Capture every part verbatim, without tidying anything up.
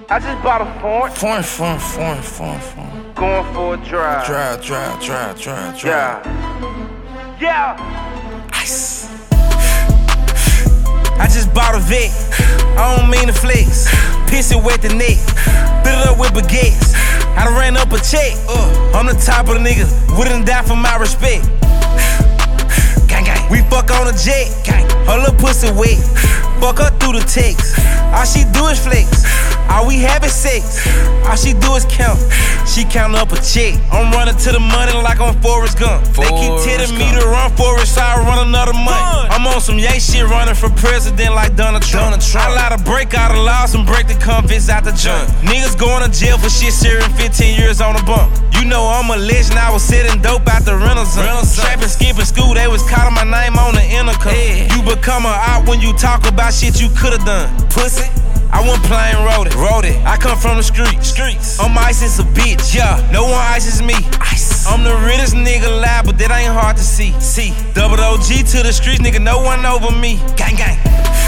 I just bought a foreign. Foreign, foreign, foreign, foreign, foreign. Going for a drive. Drive, drive, drive, drive, drive. Yeah. Yeah. Ice. I just bought a Vic. I don't mean to flex. Piss it wet the neck. Fill it up with baguettes. I done ran up a check. Uh, I'm the top of the nigga. Wouldn't die for my respect. Gang, gang. We fuck on a jet. Gang. Her little pussy wet. Fuck her through the text. All she do is flex. All we having sex. All she do is count. She count up a check. I'm running to the money like I'm Forrest Gump. Forrest they keep telling me to run for it, so I run another month. Run. I'm on some yay shit running for president like Donald Trump. Donald Trump. I lie to break out the laws and break the convicts out the junk. Niggas going to jail for shit serving fifteen years on a bump. You know I'm a legend, I was selling dope out the Renaissance. Trapping, skipping school, they was calling my name on the intercom. Yeah. You become a op when you talk about shit you could've done. Pussy. I went plain wrote it, wrote it. I come from the streets, streets. I'm ice is a bitch, yeah. No one ices me. Ice. I'm the realest nigga alive, but that ain't hard to see. See, double O G to the streets, nigga. No one over me. Gang, gang.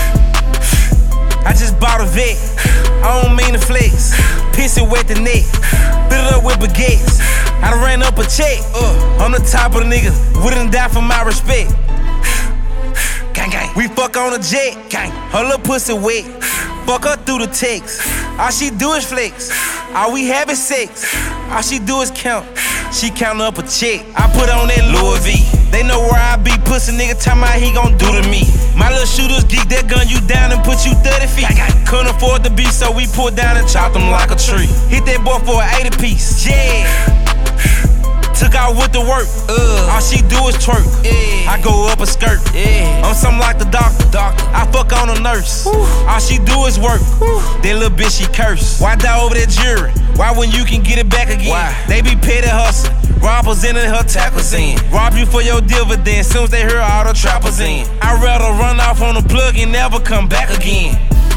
I just bought a Vic. I don't mean to flex. Piss it wet the neck. Fill it up with baguettes. I done ran up a check. Uh, I'm the top of the nigga. Wouldn't die for my respect. Gang, gang. We fuck on a jet. Gang. Her little pussy wet. Fuck her through the text. All she do is flex. All we having sex. All she do is count. She count up a check. I put on that Louis V. They know where I be. Pussy nigga tell me how he gon' do to me. My little shooters geek that gun you down and put you thirty feet. Couldn't afford the beat, so we pulled down and chopped them like a tree. Hit that boy for an eighty piece. Yeah. Took out with the work. Uh, All she do is twerk. Yeah. I go up a skirt. Yeah. I'm something like the doctor. doctor. I fuck on a nurse. Woo. All she do is work. Woo. That little bitch she curse. Why die over that jury? Why when you can get it back again? Why? They be petty hustling. Robbers in her tackles in. Rob you for your dividends. Soon as they hear all the trappers in. I'd rather run off on the plug and never come back again.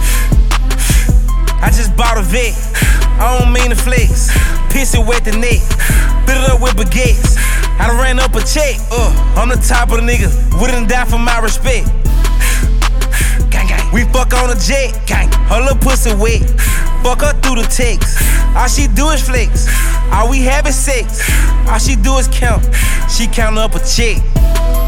I just bought a Vic. I don't mean to flex. Piss it wet the neck. Fill it up with baguettes. I done ran up a check. Uh, I'm the top of the nigga. Wouldn't die for my respect. Gang, gang. We fuck on a jet. Gang. Her little pussy wet. Fuck her through the text. All she do is flex. All we having sex. All she do is count. She count up a check.